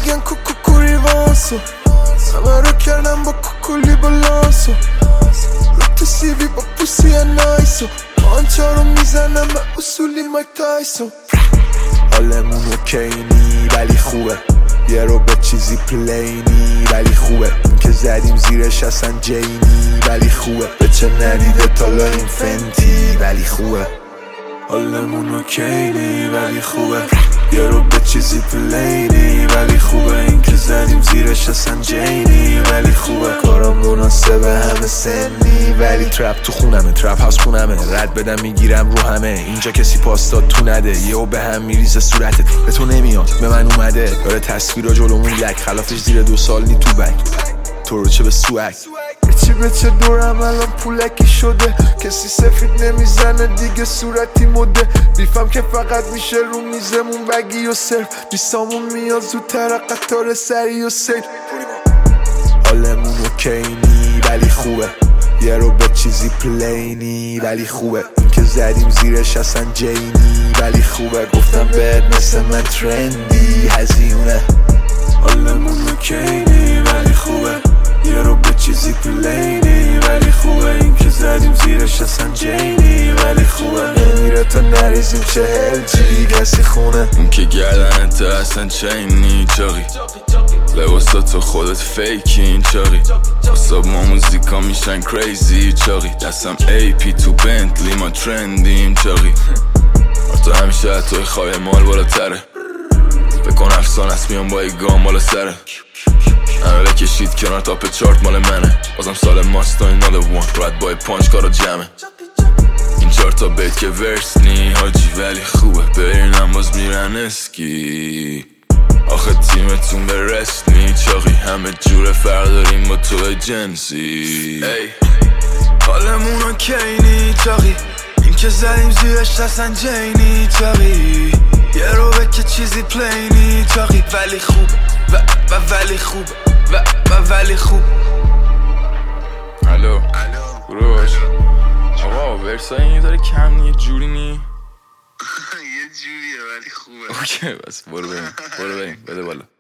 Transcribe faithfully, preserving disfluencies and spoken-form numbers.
میگن کوکوکوری واسو، همه رو کردم با کوکولی بالانسو، رو تو سیوی با پوسی نایسو، آنچه رو میزنم به اصولی مایک تایسو. حالمون اوکینی ولی خوبه، یه رو به چیزی پلینی ولی خوبه، این که زدیم زیرش اصلا جینی ولی خوبه، به چه ندیده تالا این فنتی ولی خوبه. حالمون اوکینی ولی خوبه، یه رو به چیزی پلینی ولی خوبه، این که زدیم زیرش اصلا جینی ولی خوبه. کارم مناسبه همه سنی ولی ترپ تو خونمه، ترپ هاوس خونمه، رد بدم میگیرم رو همه، اینجا کسی پاستا تو نده، یهو به هم میریزه صورتت، به تو نمیاد به من اومده، داره تصویرا جلومون یک خلافش زیر دو سال نی تو بک، تو رو چه به سوک چی به چه دورم الان پولکی شده، کسی سفید نمیزنه دیگه صورتی مده، بیفم که فقط میشه رو میزمون بگی و صرف، بیسامون میاد زودتر قطار سری و سیل. حالمون اوکینی ولی خوبه، یه رو به چیزی پلینی ولی خوبه، این که زدیم زیرش اصلا جینی ولی خوبه، گفتم بهت مثل من ترندی هزیونه. حالمون اوکینی ولی خوبه، یه رو به چیزی پلینی ولی خوبه، این که زدیم زیرش اصلا جینی ولی خوبه، نمیره تا نریزیم چهل جی کسی خونه، اون که گردن تا اصلا چینی چاقی، لباسا تو خودت فیکی این چاقی، اصاب ما موزیکا میشن کریزی چاقی، دستم ای پی تو بنتلی ما ترندیم چاقی، تو همیشه حتوی خواهی مال بالاتره، بکن افسان است میان با ای گام بالا سره، همه بکشید کنار تاپ چارت مال منه، بازم سال ماست این ناله وان رد بای پانچ کارا جمعه، این چهار تا بیت که ورس نی حاجی ولی خوبه، برینم باز میرن اسکی، آخه تیمتون به رست نی چاقی، همه جور فرق داریم با تو جنسی. ای حالمون اوکینی چاقی، این که زدیم زیرش اصلا جینی چاقی، یه رو به که چیزی پلینی چاقی ولی خوب و, و ولی خوب و, و ولی خوب. الو بروش آقا ورسای این داره کم نی، یه جوری نی یه جوریه ولی خوبه. اوکی بس برو بریم برو بریم بده بالا.